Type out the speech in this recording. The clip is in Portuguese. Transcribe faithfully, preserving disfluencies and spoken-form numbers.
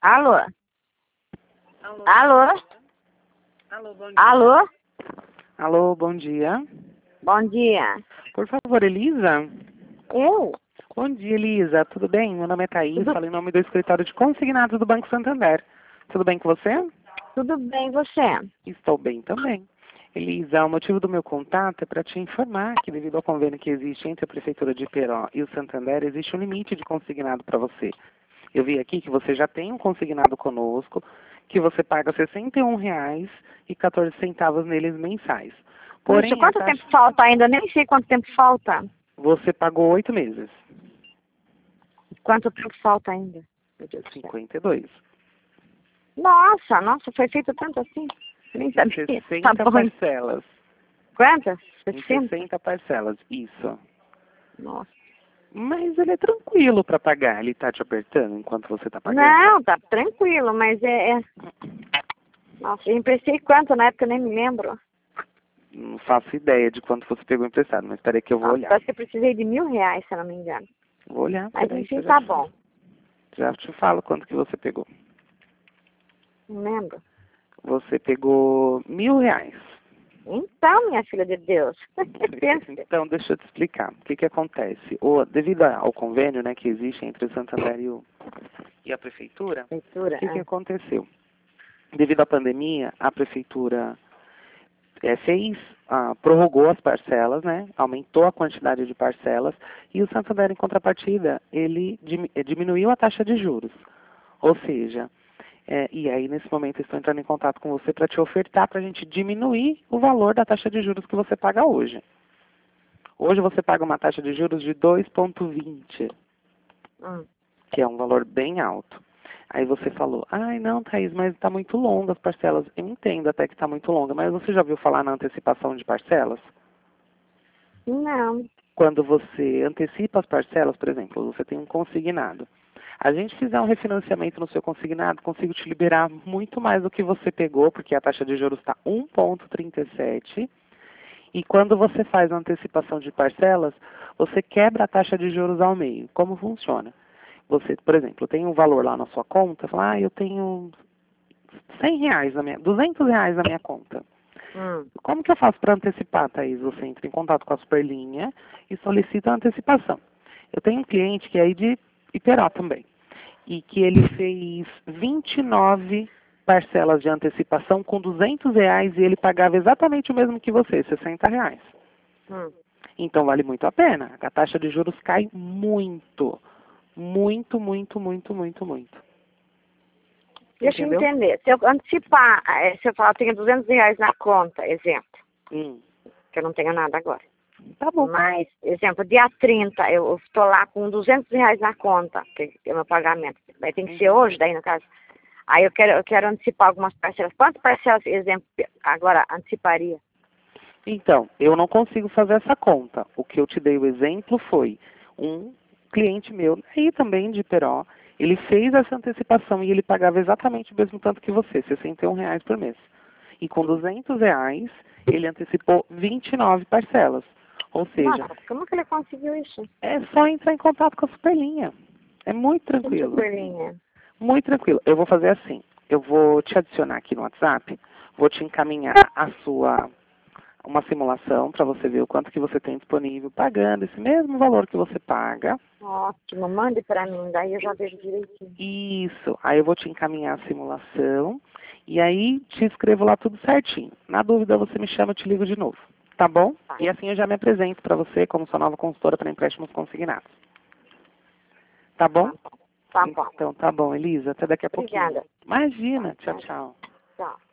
Alô? Alô? Alô? Alô, bom dia. Alô? Alô, bom dia. Bom dia. Por favor, Elisa? Eu? Bom dia, Elisa. Tudo bem? Meu nome é Thaís, Tudo, falo em nome do escritório de consignados do Banco Santander. Tudo bem com você? tudo bem, você? Estou bem também. Elisa, o motivo do meu contato é para te informar que, devido ao convênio que existe entre a Prefeitura de Iperó e o Santander, existe um limite de consignado para você. Eu vi aqui que você já tem um consignado conosco, que você paga sessenta e um reais e quatorze centavos neles mensais. Puxa, Porém, a quanto taxa... tempo falta ainda? Nem sei quanto tempo falta. você pagou oito meses. Quanto tempo falta ainda? Meu Deus do céu. cinquenta e dois. Nossa, nossa, foi feito tanto assim? Nem sabia. sessenta Tá bom. parcelas. Quantas? Em sessenta? sessenta parcelas, isso. Nossa. Mas ele é tranquilo para pagar. Ele tá te apertando enquanto você tá pagando? Não, tá tranquilo, mas é... é... Nossa, eu emprestei quanto na época, eu nem me lembro. Não faço ideia de quanto você pegou emprestado, mas espera aí que eu vou Nossa, olhar. parece que eu precisei de mil reais, se eu não me engano. Vou olhar, Mas peraí, que enfim, eu já tá te bom. falo. Já te falo quanto que você pegou. Não lembro. Você pegou mil reais. Então, minha filha de Deus. Pensa. Então, deixa eu te explicar. O que que acontece? O, devido ao convênio, né, que existe entre o Santander e, o, e a Prefeitura, Leitura, o que que é. aconteceu? Devido à pandemia, a Prefeitura é, fez, ah, prorrogou as parcelas, né, aumentou a quantidade de parcelas, e o Santander, em contrapartida, ele dim- eh, diminuiu a taxa de juros. Ou seja, é, e aí nesse momento eu estou entrando em contato com você para te ofertar para a gente diminuir o valor da taxa de juros que você paga hoje. Hoje você paga uma taxa de juros de dois vírgula vinte, Hum. que é um valor bem alto. Aí você falou, ai não, Thaís, mas está muito longa as parcelas. Eu entendo até que está muito longa, mas você já ouviu falar na antecipação de parcelas? Não. Quando você antecipa as parcelas, por exemplo, você tem um consignado. A gente fizer um refinanciamento no seu consignado, consigo te liberar muito mais do que você pegou, porque a taxa de juros está um vírgula trinta e sete. E quando você faz a antecipação de parcelas, você quebra a taxa de juros ao meio. Como funciona? Você, por exemplo, tem um valor lá na sua conta, fala, ah, eu tenho cem reais na minha, duzentos reais na minha conta. Hum. Como que eu faço para antecipar, Thaís? Você entra em contato com a Superlinha e solicita a antecipação. Eu tenho um cliente que é aí de Iperó também, e que ele fez vinte e nove parcelas de antecipação com duzentos reais e ele pagava exatamente o mesmo que você, sessenta reais. Hum. Então vale muito a pena. A taxa de juros cai muito. Muito, muito, muito, muito, muito. Deixa eu Entendeu? entender. Se eu antecipar, eh, se eu falar, eu tenho duzentos reais na conta, exemplo, Hum, que eu não tenho nada agora. tá bom. Mas, exemplo, dia trinta, eu estou lá com duzentos reais na conta, que é o meu pagamento. Daí tem que ser hoje, daí no caso. Aí eu quero, eu quero antecipar algumas parcelas. Quantas parcelas, exemplo, agora anteciparia? Então, eu não consigo fazer essa conta. O que eu te dei o exemplo foi um cliente meu, aí também de Peró, ele fez essa antecipação e ele pagava exatamente o mesmo tanto que você, sessenta e um reais por mês. E com duzentos reais, ele antecipou vinte e nove parcelas. Ou seja, Nossa, como que ele conseguiu isso? é só entrar em contato com a Superlinha. É muito Que tranquilo. superlinha. Muito tranquilo. Eu vou fazer assim. Eu vou te adicionar aqui no WhatsApp, vou te encaminhar a sua uma simulação para você ver o quanto que você tem disponível pagando esse mesmo valor que você paga. Ótimo, mande para mim, daí eu já vejo direitinho. Isso. Aí eu vou te encaminhar a simulação e aí te escrevo lá tudo certinho. Na dúvida você me chama, eu te ligo de novo. Tá bom? Tá. E assim eu já me apresento para você como sua nova consultora para empréstimos consignados. Tá bom? Tá bom. Então tá bom, Elisa. Até daqui a pouquinho. Obrigada. Imagina. Tchau, Tá. tchau. Tchau.